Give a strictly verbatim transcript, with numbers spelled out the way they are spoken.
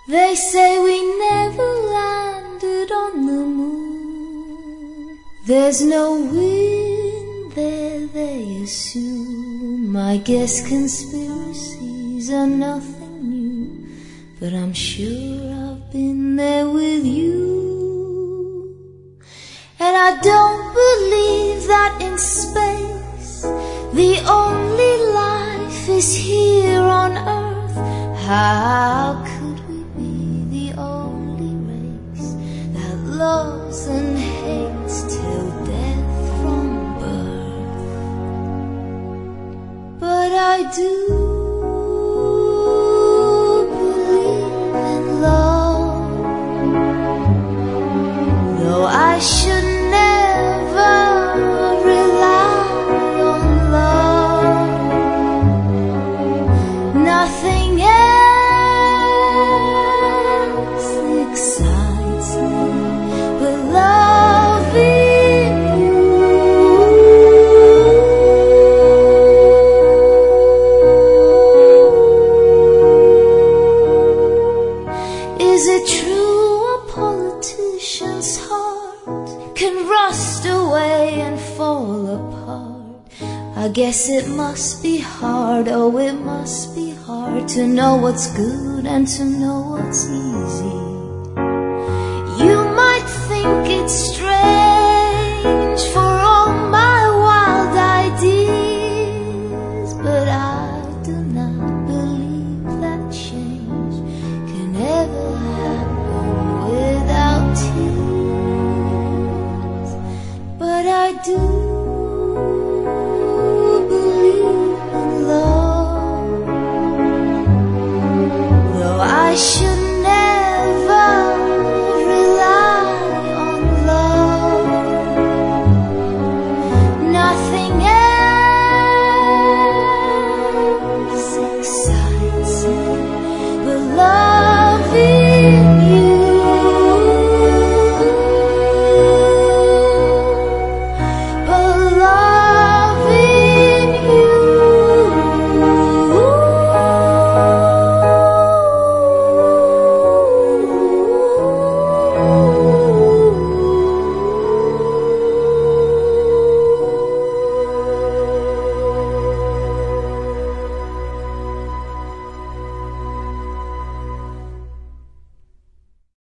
They say we never landed on the moon. There's no wind there, they assume. I guess conspiracies are nothing new, but I'm sure I've been there with you. And I don't believe that in space the only life is here on Earth. How could we be the only race that loves and hates till death from birth? But I do believe in love, though I should never rely on love. Nothing else excites me but loving you. Is it true a politician's heart can rust away and fall apart? I guess it must be hard, oh it must be hard to know what's good and to know what's easy. You might think it's strange